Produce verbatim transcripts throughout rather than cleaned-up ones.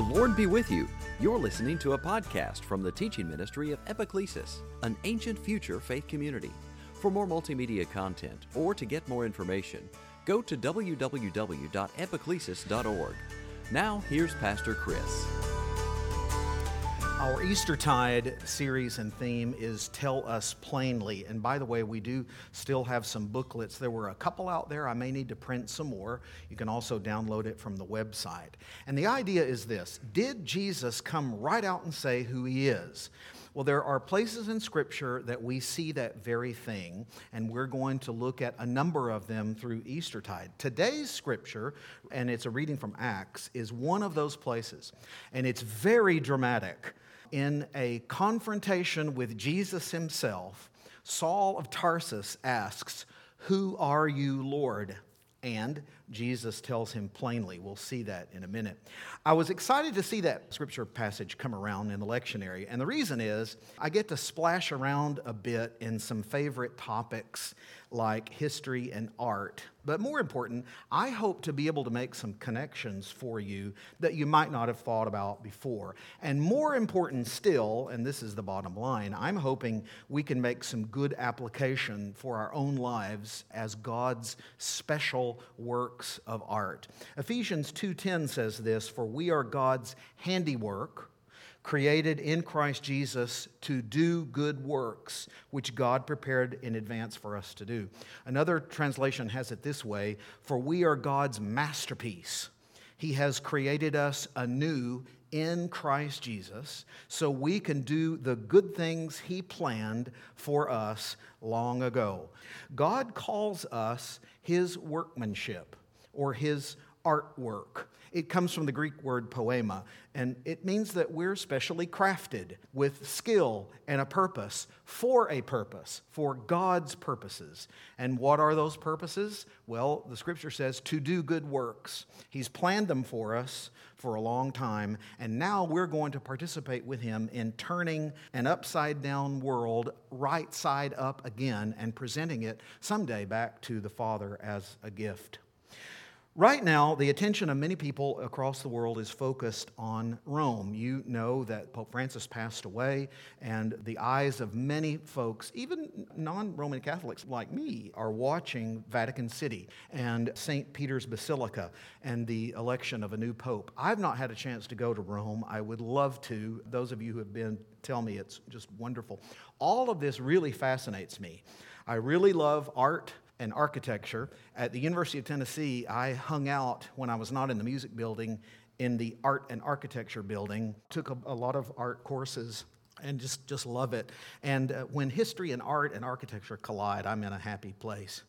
The Lord be with you. You're listening to a podcast from the teaching ministry of Epiclesis, an ancient future faith community. For more multimedia content or to get more information, go to w w w dot epiclesis dot org. Now, here's Pastor Chris. Our Eastertide series and theme is Tell Us Plainly. And by the way, we do still have some booklets. There were a couple out there. I may need to print some more. You can also download it from the website. And the idea is this: did Jesus come right out and say who he is? Well, there are places in Scripture that we see that very thing, and we're going to look at a number of them through Eastertide. Today's Scripture, and it's a reading from Acts, is one of those places, and it's very dramatic. In a confrontation with Jesus himself, Saul of Tarsus asks, "Who are you, Lord?" And Jesus tells him plainly. We'll see that in a minute. I was excited to see that scripture passage come around in the lectionary, and the reason is I get to splash around a bit in some favorite topics like history and art. But more important, I hope to be able to make some connections for you that you might not have thought about before. And more important still, and this is the bottom line, I'm hoping we can make some good application for our own lives as God's special works of art. Ephesians two ten says this, "For we are God's handiwork, created in Christ Jesus to do good works, which God prepared in advance for us to do." Another translation has it this way: "For we are God's masterpiece. He has created us anew in Christ Jesus, so we can do the good things He planned for us long ago." God calls us His workmanship, or His artwork. It comes from the Greek word poema, and it means that we're specially crafted with skill and a purpose, for a purpose, for God's purposes. And what are those purposes? Well, the scripture says to do good works. He's planned them for us for a long time, and now we're going to participate with Him in turning an upside-down world right side up again and presenting it someday back to the Father as a gift. Right now, the attention of many people across the world is focused on Rome. You know that Pope Francis passed away, and the eyes of many folks, even non-Roman Catholics like me, are watching Vatican City and Saint Peter's Basilica and the election of a new pope. I've not had a chance to go to Rome. I would love to. Those of you who have been tell me it's just wonderful. All of this really fascinates me. I really love art and architecture. At the University of Tennessee, I hung out when I was not in the music building in the art and architecture building, took a, a lot of art courses, and just, just love it. And uh, when history and art and architecture collide, I'm in a happy place.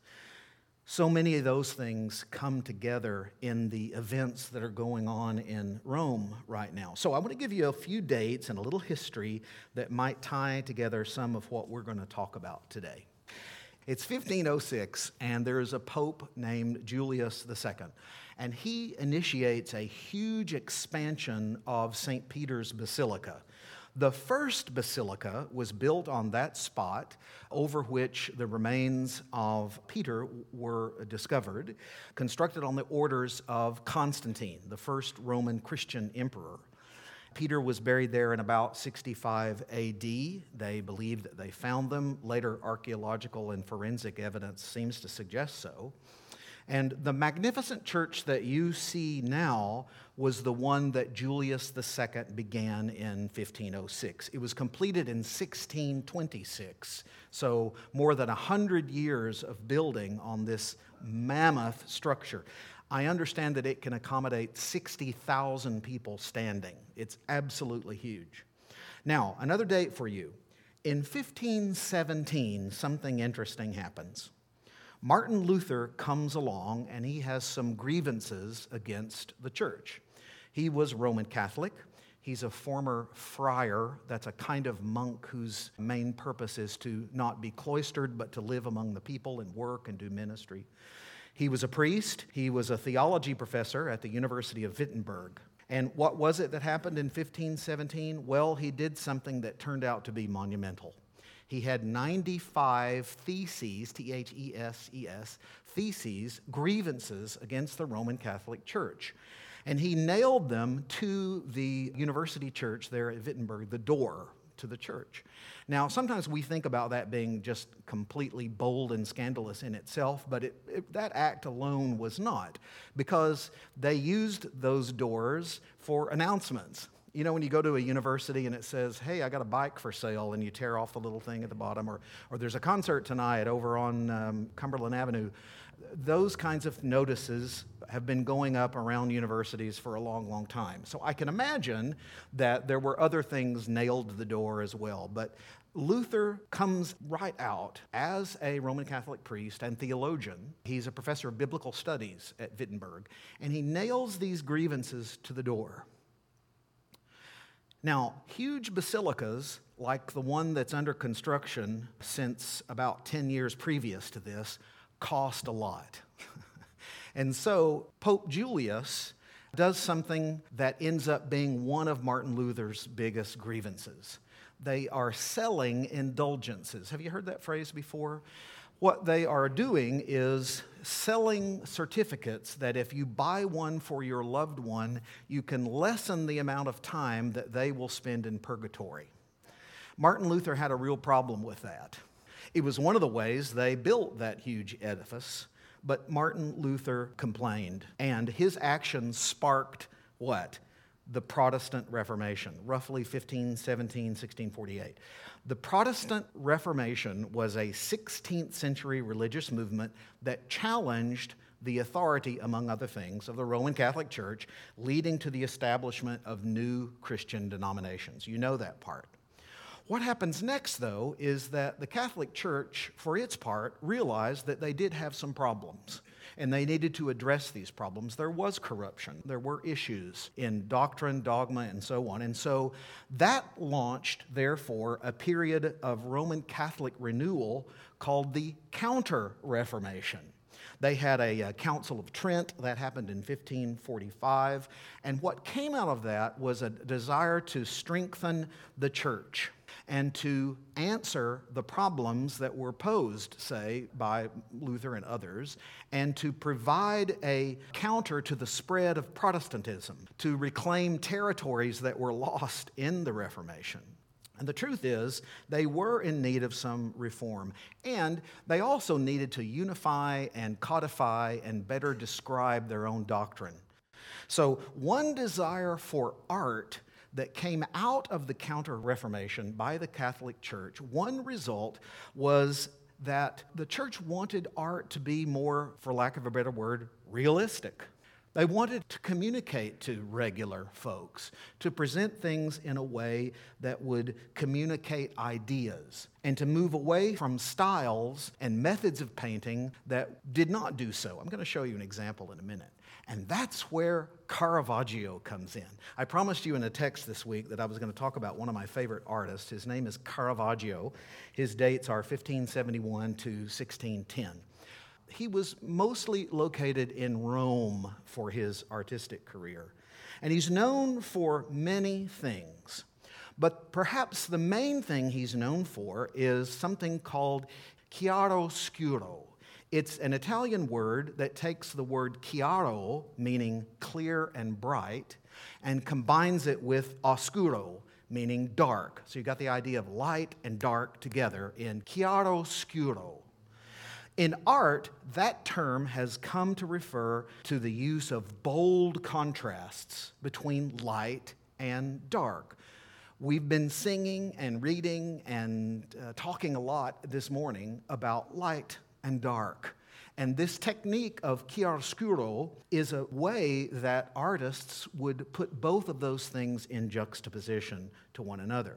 So many of those things come together in the events that are going on in Rome right now. So I want to give you a few dates and a little history that might tie together some of what we're going to talk about today. It's fifteen oh six, and there is a pope named Julius the Second, and he initiates a huge expansion of Saint Peter's Basilica. The first basilica was built on that spot over which the remains of Peter were discovered, constructed on the orders of Constantine, the first Roman Christian emperor. Peter was buried there in about sixty-five A D. They believe that they found them. Later archaeological and forensic evidence seems to suggest so. And the magnificent church that you see now was the one that Julius the Second began in fifteen oh six. It was completed in sixteen twenty-six, so more than one hundred years of building on this mammoth structure. I understand that it can accommodate sixty thousand people standing. It's absolutely huge. Now, another date for you. In fifteen seventeen, something interesting happens. Martin Luther comes along, and he has some grievances against the church. He was Roman Catholic. He's a former friar. That's a kind of monk whose main purpose is to not be cloistered, but to live among the people and work and do ministry. He was a priest. He was a theology professor at the University of Wittenberg. And what was it that happened in fifteen seventeen? Well, he did something that turned out to be monumental. He had ninety-five theses, T H E S E S, theses, grievances against the Roman Catholic Church. And he nailed them to the university church there at Wittenberg, the door to the church. Now, sometimes we think about that being just completely bold and scandalous in itself, but it, it, that act alone was not, because they used those doors for announcements. You know, when you go to a university and it says, hey, I got a bike for sale, and you tear off the little thing at the bottom, or, or there's a concert tonight over on um, Cumberland Avenue. Those kinds of notices have been going up around universities for a long, long time. So I can imagine that there were other things nailed to the door as well. But Luther comes right out as a Roman Catholic priest and theologian. He's a professor of biblical studies at Wittenberg, and he nails these grievances to the door. Now, huge basilicas, like the one that's under construction since about ten years previous to this, cost a lot. And so Pope Julius does something that ends up being one of Martin Luther's biggest grievances. They are selling indulgences. Have you heard that phrase before? What they are doing is selling certificates that if you buy one for your loved one, you can lessen the amount of time that they will spend in purgatory. Martin Luther had a real problem with that. It was one of the ways they built that huge edifice, but Martin Luther complained, and his actions sparked what? The Protestant Reformation, roughly fifteen seventeen, sixteen forty-eight. The Protestant Reformation was a sixteenth century religious movement that challenged the authority, among other things, of the Roman Catholic Church, leading to the establishment of new Christian denominations. You know that part. What happens next, though, is that the Catholic Church, for its part, realized that they did have some problems, and they needed to address these problems. There was corruption. There were issues in doctrine, dogma, and so on. And so that launched, therefore, a period of Roman Catholic renewal called the Counter-Reformation. They had a, a Council of Trent that happened in fifteen forty-five, and what came out of that was a desire to strengthen the church and to answer the problems that were posed, say, by Luther and others, and to provide a counter to the spread of Protestantism, to reclaim territories that were lost in the Reformation. And the truth is, they were in need of some reform, and they also needed to unify and codify and better describe their own doctrine. So one desire for art that came out of the Counter-Reformation by the Catholic Church, one result was that the church wanted art to be more, for lack of a better word, realistic. They wanted to communicate to regular folks, to present things in a way that would communicate ideas, and to move away from styles and methods of painting that did not do so. I'm going to show you an example in a minute. And that's where Caravaggio comes in. I promised you in a text this week that I was going to talk about one of my favorite artists. His name is Caravaggio. His dates are fifteen seventy-one to sixteen ten. He was mostly located in Rome for his artistic career. And he's known for many things. But perhaps the main thing he's known for is something called chiaroscuro. It's an Italian word that takes the word chiaro, meaning clear and bright, and combines it with oscuro, meaning dark. So you got the idea of light and dark together in chiaroscuro. In art, that term has come to refer to the use of bold contrasts between light and dark. We've been singing and reading and uh, talking a lot this morning about light and dark. And this technique of chiaroscuro is a way that artists would put both of those things in juxtaposition to one another.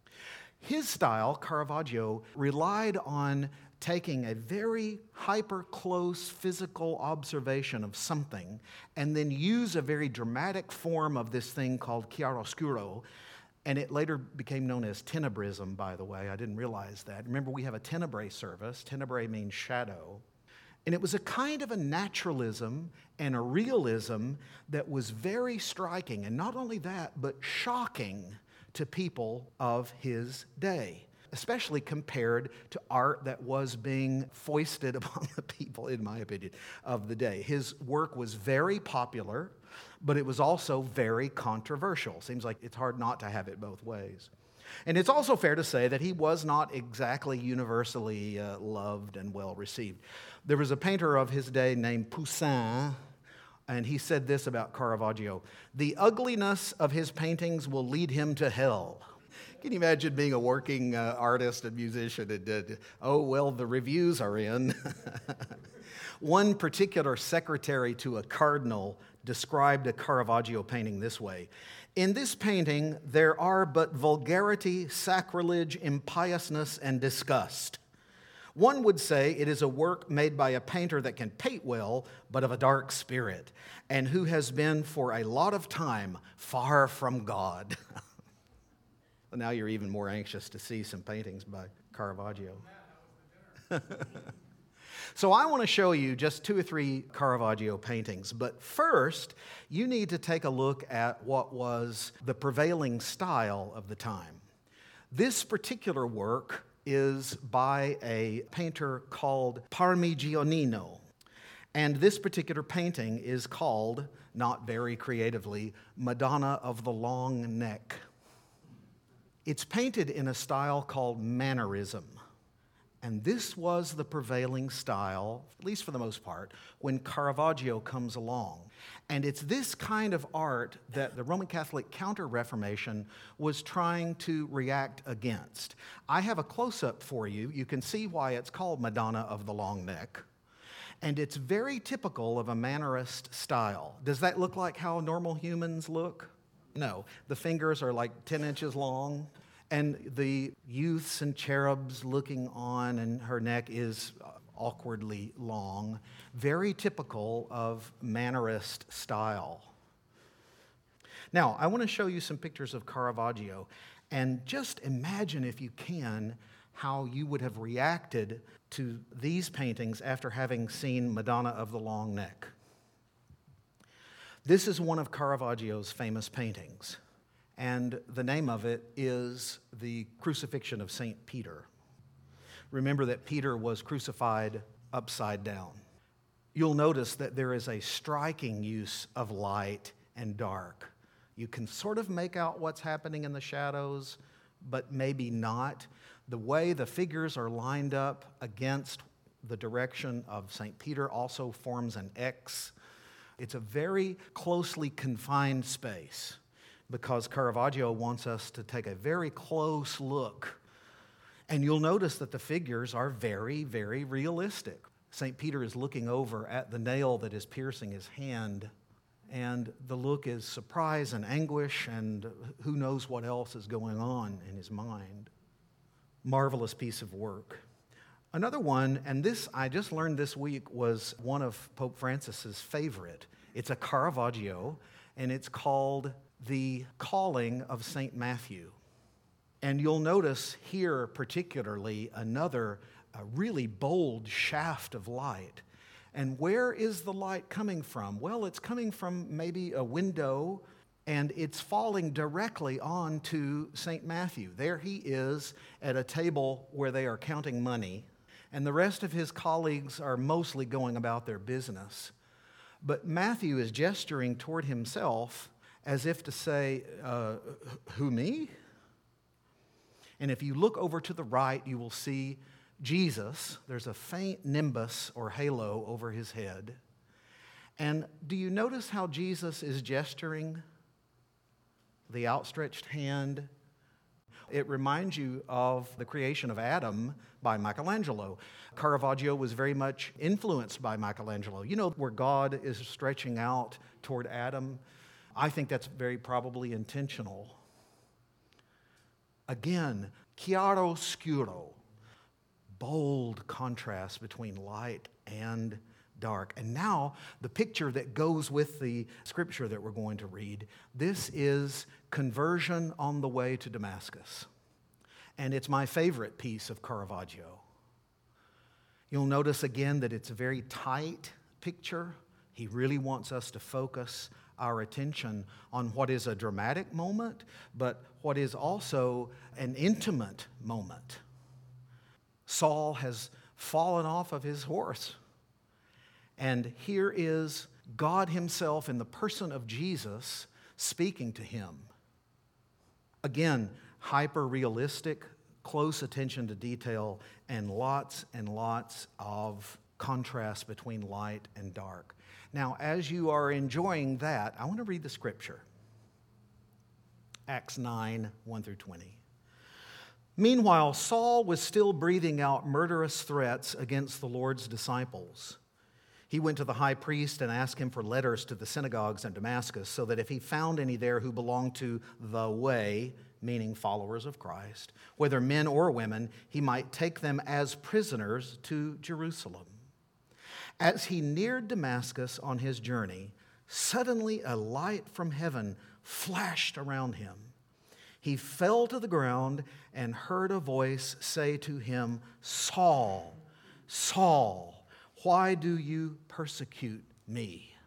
His style, Caravaggio, relied on taking a very hyper-close physical observation of something and then use a very dramatic form of this thing called chiaroscuro. And it later became known as tenebrism, by the way. I didn't realize that. Remember, we have a tenebrae service. Tenebrae means shadow. And it was a kind of a naturalism and a realism that was very striking. And not only that, but shocking to people of his day. especially compared to art that was being foisted upon the people, in my opinion, of the day. His work was very popular, but it was also very controversial. Seems like it's hard not to have it both ways. And it's also fair to say that he was not exactly universally uh, loved and well received. There was a painter of his day named Poussin, and he said this about Caravaggio: "The ugliness of his paintings will lead him to hell." Can you imagine being a working uh, artist and musician and, uh, oh, well, the reviews are in. One particular secretary to a cardinal described a Caravaggio painting this way: "In this painting, there are but vulgarity, sacrilege, impiousness, and disgust. One would say it is a work made by a painter that can paint well, but of a dark spirit, and who has been for a lot of time far from God." Now you're even more anxious to see some paintings by Caravaggio. So I want to show you just two or three Caravaggio paintings. But first, you need to take a look at what was the prevailing style of the time. This particular work is by a painter called Parmigianino. And this particular painting is called, not very creatively, Madonna of the Long Neck. It's painted in a style called Mannerism. And this was the prevailing style, at least for the most part, when Caravaggio comes along. And it's this kind of art that the Roman Catholic Counter-Reformation was trying to react against. I have a close-up for you. You can see why it's called Madonna of the Long Neck. And it's very typical of a Mannerist style. Does that look like how normal humans look? No. The fingers are like ten inches long. And the youths and cherubs looking on, and her neck is awkwardly long. Very typical of Mannerist style. Now, I want to show you some pictures of Caravaggio, and just imagine, if you can, how you would have reacted to these paintings after having seen Madonna of the Long Neck. This is one of Caravaggio's famous paintings, and the name of it is The Crucifixion of Saint Peter. Remember that Peter was crucified upside down. You'll notice that there is a striking use of light and dark. You can sort of make out what's happening in the shadows, but maybe not. The way the figures are lined up against the direction of Saint Peter also forms an X. It's a very closely confined space, because Caravaggio wants us to take a very close look. And you'll notice that the figures are very, very realistic. Saint Peter is looking over at the nail that is piercing his hand, and the look is surprise and anguish, and who knows what else is going on in his mind. Marvelous piece of work. Another one, and this I just learned this week, was one of Pope Francis's favorite. It's a Caravaggio, and it's called The Calling of Saint Matthew. And you'll notice here particularly another a really bold shaft of light. And where is the light coming from? Well, it's coming from maybe a window, and it's falling directly onto Saint Matthew. There he is at a table where they are counting money, and the rest of his colleagues are mostly going about their business. But Matthew is gesturing toward himself as if to say, uh, who, me? And if you look over to the right, you will see Jesus. There's a faint nimbus or halo over his head. And do you notice how Jesus is gesturing? The outstretched hand. It reminds you of the creation of Adam by Michelangelo. Caravaggio was very much influenced by Michelangelo. You know, where God is stretching out toward Adam. I think that's very probably intentional. Again, chiaro-scuro, bold contrast between light and dark. And now, the picture that goes with the scripture that we're going to read, this is conversion on the way to Damascus. And it's my favorite piece of Caravaggio. You'll notice again that it's a very tight picture. He really wants us to focus our attention on what is a dramatic moment, but what is also an intimate moment. Saul has fallen off of his horse. And here is God himself in the person of Jesus speaking to him. Again, hyper-realistic, close attention to detail, and lots and lots of contrast between light and dark. Now, as you are enjoying that, I want to read the scripture. Acts nine, one through twenty. Meanwhile, Saul was still breathing out murderous threats against the Lord's disciples. He went to the high priest and asked him for letters to the synagogues in Damascus, so that if he found any there who belonged to the way, meaning followers of Christ, whether men or women, he might take them as prisoners to Jerusalem. As he neared Damascus on his journey, suddenly a light from heaven flashed around him. He fell to the ground and heard a voice say to him, "Saul, Saul, why do you persecute me?"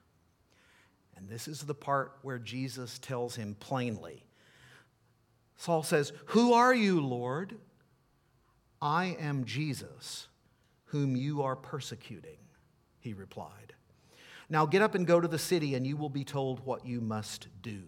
And this is the part where Jesus tells him plainly. Saul says, "Who are you, Lord?" "I am Jesus, whom you are persecuting," he replied. "Now get up and go to the city, and you will be told what you must do."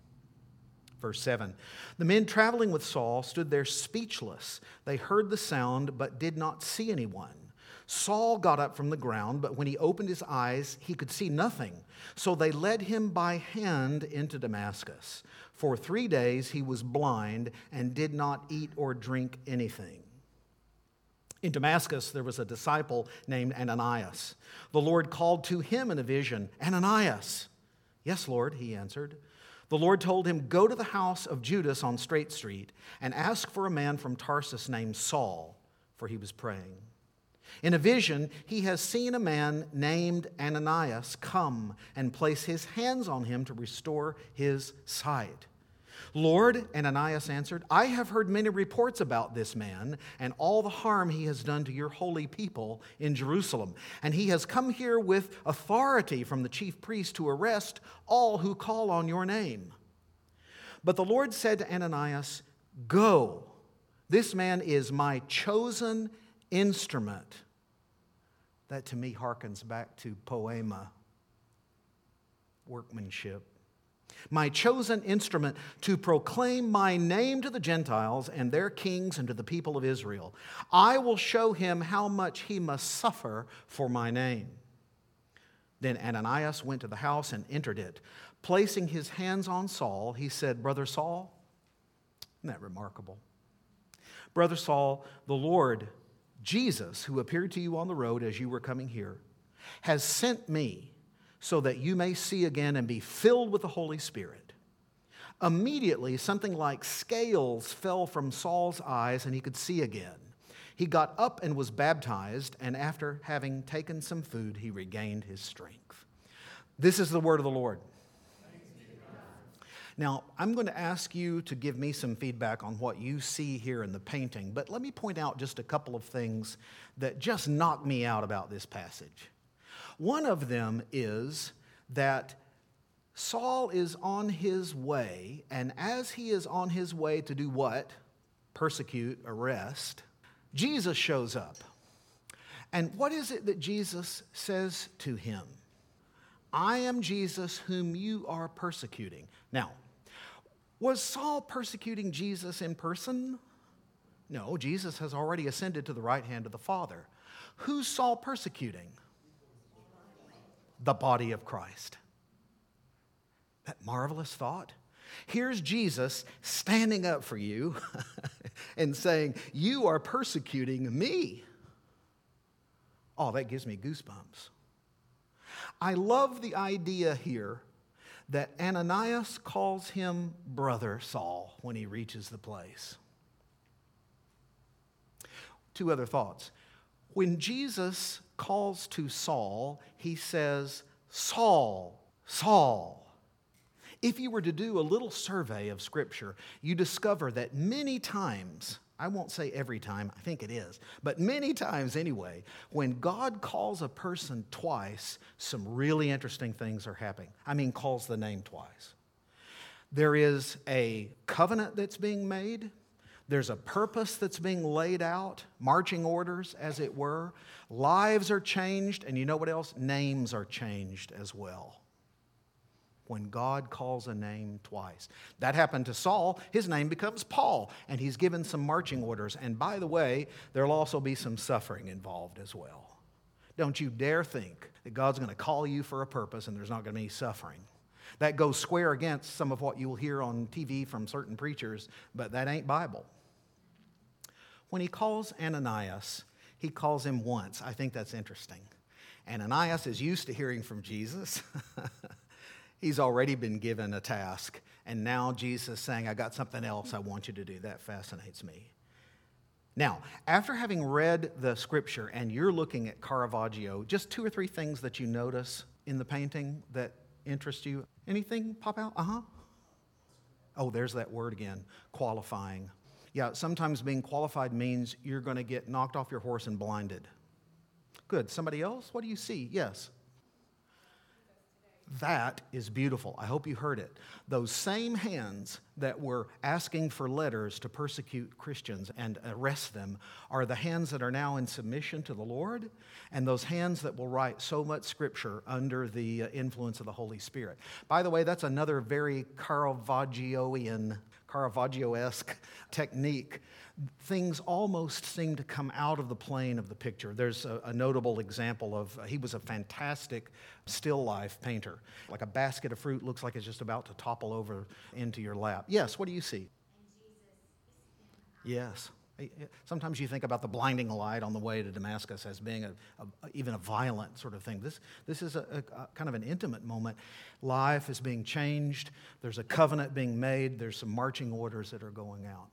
Verse seven, the men traveling with Saul stood there speechless. They heard the sound, but did not see anyone. Saul got up from the ground, but when he opened his eyes, he could see nothing. So they led him by hand into Damascus. For three days he was blind and did not eat or drink anything. In Damascus, there was a disciple named Ananias. The Lord called to him in a vision, "Ananias." "Yes, Lord," he answered. The Lord told him, "Go to the house of Judas on Straight Street and ask for a man from Tarsus named Saul," for he was praying. In a vision, he has seen a man named Ananias come and place his hands on him to restore his sight. "Lord," Ananias answered, "I have heard many reports about this man and all the harm he has done to your holy people in Jerusalem. And he has come here with authority from the chief priest to arrest all who call on your name." But the Lord said to Ananias, "Go, this man is my chosen instrument." That to me harkens back to poema, workmanship. "My chosen instrument to proclaim my name to the Gentiles and their kings and to the people of Israel. I will show him how much he must suffer for my name." Then Ananias went to the house and entered it. Placing his hands on Saul, he said, "Brother Saul," isn't that remarkable? "Brother Saul, the Lord Jesus, who appeared to you on the road as you were coming here, has sent me so that you may see again and be filled with the Holy Spirit." Immediately, something like scales fell from Saul's eyes and he could see again. He got up and was baptized, and after having taken some food, he regained his strength. This is the word of the Lord. Now, I'm going to ask you to give me some feedback on what you see here in the painting, but let me point out just a couple of things that just knock me out about this passage. One of them is that Saul is on his way, and as he is on his way to do what? Persecute, arrest. Jesus shows up. And what is it that Jesus says to him? "I am Jesus whom you are persecuting." Now, was Saul persecuting Jesus in person? No, Jesus has already ascended to the right hand of the Father. Who's Saul persecuting? The body of Christ. That marvelous thought. Here's Jesus standing up for you and saying, "You are persecuting me." Oh, that gives me goosebumps. I love the idea here that Ananias calls him Brother Saul when he reaches the place. Two other thoughts. When Jesus calls to Saul, he says, "Saul, Saul." If you were to do a little survey of Scripture, you discover that many times, I won't say every time, I think it is, but many times anyway, when God calls a person twice, some really interesting things are happening. I mean, calls the name twice. There is a covenant that's being made. There's a purpose that's being laid out, marching orders, as it were. Lives are changed, and you know what else? Names are changed as well. When God calls a name twice. That happened to Saul. His name becomes Paul, and he's given some marching orders. And by the way, there'll also be some suffering involved as well. Don't you dare think that God's going to call you for a purpose and there's not going to be suffering. That goes square against some of what you'll hear on T V from certain preachers, but that ain't Bible. When he calls Ananias, he calls him once. I think that's interesting. Ananias is used to hearing from Jesus. He's already been given a task, and now Jesus is saying, I got something else I want you to do. That fascinates me. Now, after having read the scripture and you're looking at Caravaggio, just two or three things that you notice in the painting that interest you. Anything pop out? Uh-huh. Oh, there's that word again, qualifying. Yeah, sometimes being qualified means you're going to get knocked off your horse and blinded. Good. Somebody else? What do you see? Yes. That is beautiful. I hope you heard it. Those same hands that were asking for letters to persecute Christians and arrest them are the hands that are now in submission to the Lord, and those hands that will write so much scripture under the influence of the Holy Spirit. By the way, that's another very Caravaggioian, Caravaggio-esque technique. Things almost seem to come out of the plane of the picture. There's a, a notable example of, uh, he was a fantastic still life painter. Like a basket of fruit looks like it's just about to topple over into your lap. Yes, what do you see? Yes. Sometimes you think about the blinding light on the way to Damascus as being a, a, even a violent sort of thing. This, this is a, a, a kind of an intimate moment. Life is being changed. There's a covenant being made. There's some marching orders that are going out.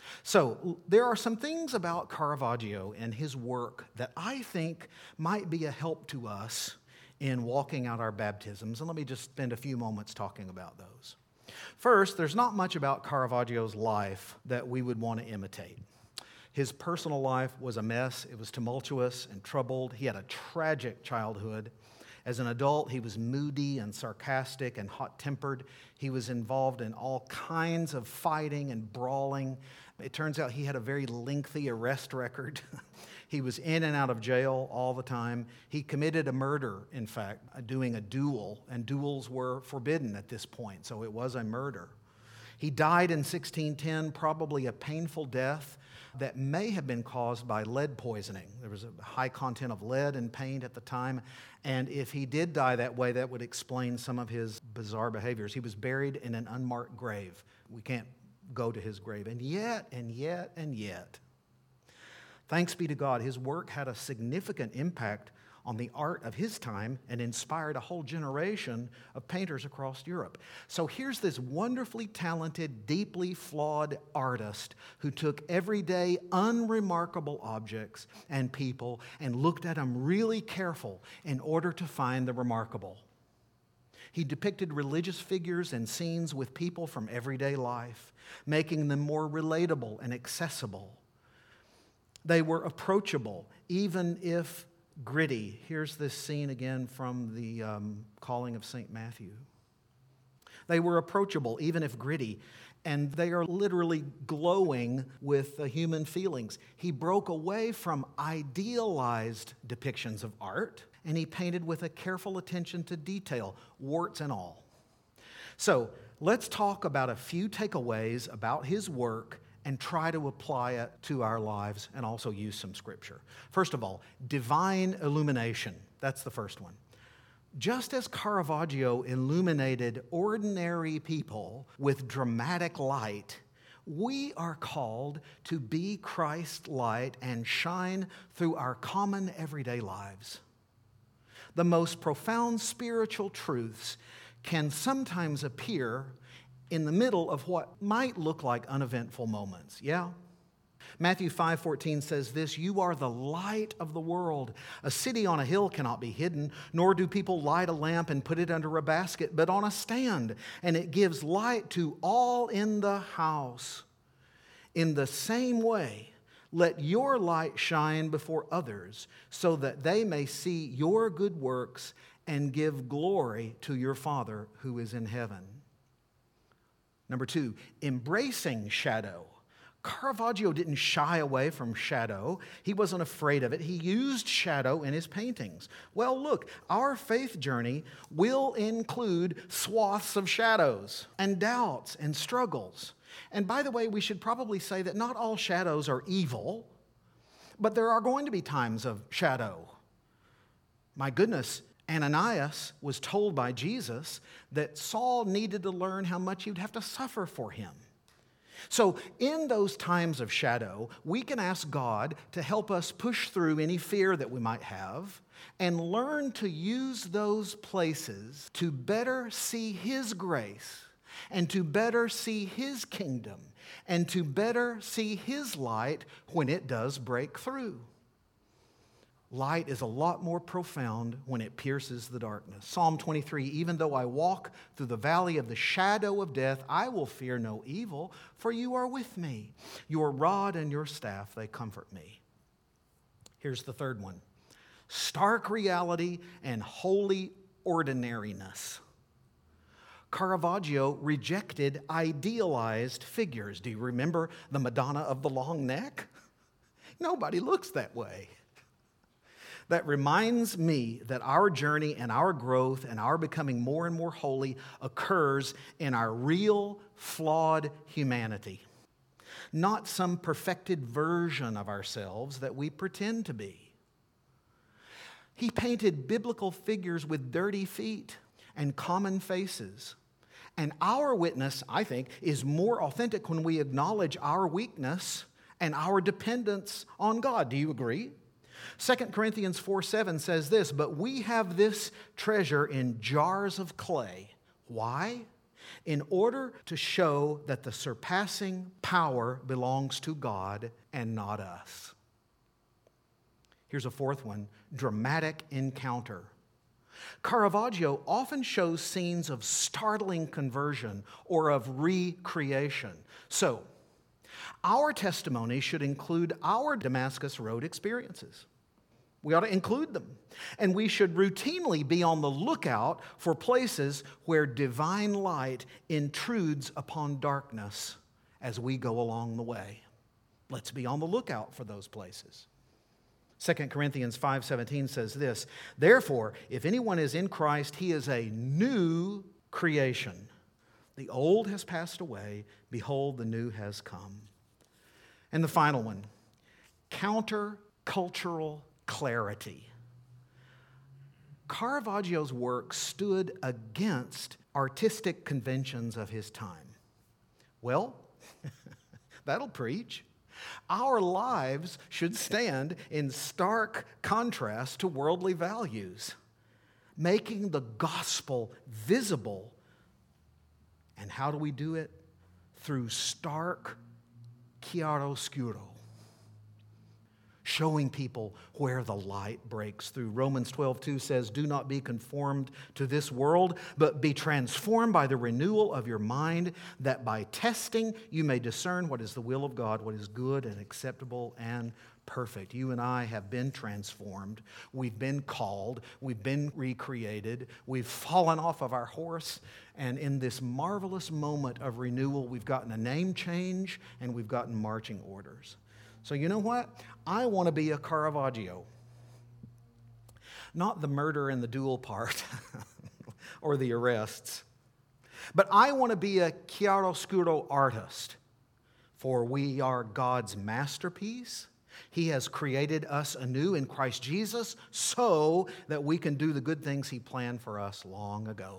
So there are some things about Caravaggio and his work that I think might be a help to us in walking out our baptisms. And let me just spend a few moments talking about those. First, there's not much about Caravaggio's life that we would want to imitate. His personal life was a mess. It was tumultuous and troubled. He had a tragic childhood. As an adult, he was moody and sarcastic and hot-tempered. He was involved in all kinds of fighting and brawling. It turns out he had a very lengthy arrest record. He was in and out of jail all the time. He committed a murder, in fact, doing a duel, and duels were forbidden at this point, so it was a murder. He died in sixteen ten, probably a painful death that may have been caused by lead poisoning. There was a high content of lead in paint at the time, and if he did die that way, that would explain some of his bizarre behaviors. He was buried in an unmarked grave. We can't go to his grave. And yet, and yet, and yet, thanks be to God, his work had a significant impact on the art of his time and inspired a whole generation of painters across Europe. So here's this wonderfully talented, deeply flawed artist who took everyday, unremarkable objects and people and looked at them really careful in order to find the remarkable. He depicted religious figures and scenes with people from everyday life, making them more relatable and accessible. They were approachable, even if gritty. Here's this scene again from the um, Calling of Saint Matthew. They were approachable, even if gritty, and they are literally glowing with uh, human feelings. He broke away from idealized depictions of art, and he painted with a careful attention to detail, warts and all. So let's talk about a few takeaways about his work and try to apply it to our lives and also use some scripture. First of all, divine illumination. That's the first one. Just as Caravaggio illuminated ordinary people with dramatic light, we are called to be Christ's light and shine through our common everyday lives. The most profound spiritual truths can sometimes appear in the middle of what might look like uneventful moments. Yeah? Matthew five fourteen says this, "You are the light of the world. A city on a hill cannot be hidden, nor do people light a lamp and put it under a basket, but on a stand, and it gives light to all in the house. In the same way, let your light shine before others, so that they may see your good works and give glory to your Father who is in heaven." Number two, embracing shadow. Caravaggio didn't shy away from shadow. He wasn't afraid of it. He used shadow in his paintings. Well, look, our faith journey will include swaths of shadows and doubts and struggles. And by the way, we should probably say that not all shadows are evil, but there are going to be times of shadow. My goodness, Ananias was told by Jesus that Saul needed to learn how much he would have to suffer for him. So in those times of shadow, we can ask God to help us push through any fear that we might have and learn to use those places to better see His grace and to better see His kingdom and to better see His light when it does break through. Light is a lot more profound when it pierces the darkness. Psalm twenty-three, even though I walk through the valley of the shadow of death, I will fear no evil, for you are with me. Your rod and your staff, they comfort me. Here's the third one. Stark reality and holy ordinariness. Caravaggio rejected idealized figures. Do you remember the Madonna of the long neck? Nobody looks that way. That reminds me that our journey and our growth and our becoming more and more holy occurs in our real, flawed humanity. Not some perfected version of ourselves that we pretend to be. He painted biblical figures with dirty feet and common faces. And our witness, I think, is more authentic when we acknowledge our weakness and our dependence on God. Do you agree? Second Corinthians four seven says this, but we have this treasure in jars of clay. Why? In order to show that the surpassing power belongs to God and not us. Here's a fourth one, dramatic encounter. Caravaggio often shows scenes of startling conversion or of recreation. So, our testimony should include our Damascus Road experiences. We ought to include them. And we should routinely be on the lookout for places where divine light intrudes upon darkness as we go along the way. Let's be on the lookout for those places. Second Corinthians five seventeen says this, therefore, if anyone is in Christ, he is a new creation. The old has passed away. Behold, the new has come. And the final one, counter-cultural clarity. Caravaggio's work stood against artistic conventions of his time. Well, that'll preach. Our lives should stand in stark contrast to worldly values, making the gospel visible. And how do we do it? Through stark chiaroscuro. Showing people where the light breaks through. Romans twelve two says, do not be conformed to this world, but be transformed by the renewal of your mind, that by testing you may discern what is the will of God, what is good and acceptable and perfect. You and I have been transformed. We've been called. We've been recreated. We've fallen off of our horse. And in this marvelous moment of renewal, we've gotten a name change and we've gotten marching orders. So you know what? I want to be a Caravaggio. Not the murder and the duel part or the arrests. But I want to be a chiaroscuro artist. For we are God's masterpiece. He has created us anew in Christ Jesus so that we can do the good things He planned for us long ago.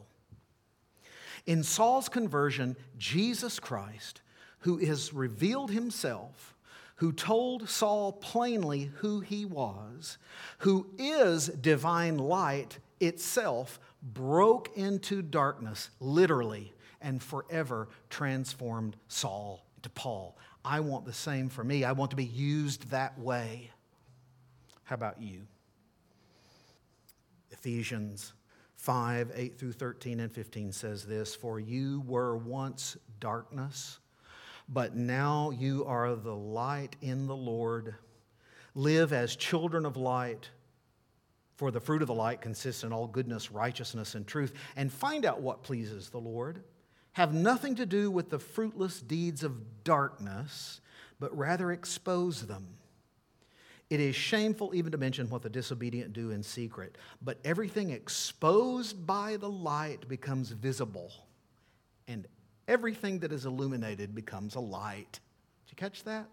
In Saul's conversion, Jesus Christ, who has revealed Himself, who told Saul plainly who he was, who is divine light itself, broke into darkness, literally, and forever transformed Saul to Paul. I want the same for me. I want to be used that way. How about you? Ephesians five, eight through thirteen and fifteen says this, for you were once darkness, but now you are the light in the Lord. Live as children of light, for the fruit of the light consists in all goodness, righteousness, and truth. And find out what pleases the Lord. Have nothing to do with the fruitless deeds of darkness, but rather expose them. It is shameful even to mention what the disobedient do in secret, but everything exposed by the light becomes visible, and everything that is illuminated becomes a light. Did you catch that?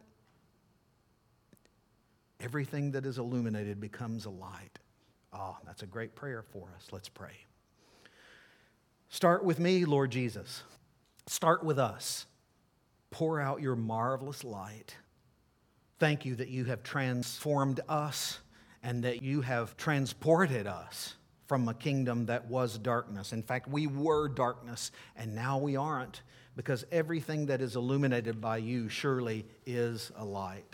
Everything that is illuminated becomes a light. Oh, that's a great prayer for us. Let's pray. Start with me, Lord Jesus. Start with us. Pour out your marvelous light. Thank you that you have transformed us and that you have transported us from a kingdom that was darkness. In fact, we were darkness, and now we aren't, because everything that is illuminated by you surely is a light.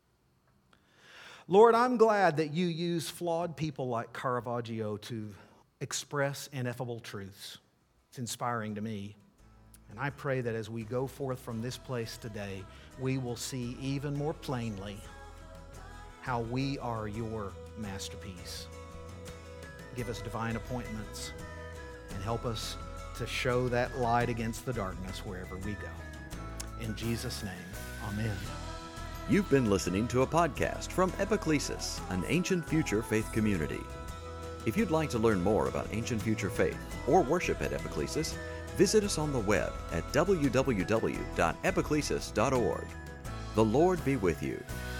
Lord, I'm glad that you use flawed people like Caravaggio to express ineffable truths. It's inspiring to me. And I pray that as we go forth from this place today, we will see even more plainly how we are your masterpiece. Give us divine appointments and help us to show that light against the darkness wherever we go. In Jesus' name, amen. You've been listening to a podcast from Epiclesis, an ancient future faith community. If you'd like to learn more about ancient future faith or worship at Epiclesis, visit us on the web at w w w dot epiclesis dot org. The Lord be with you.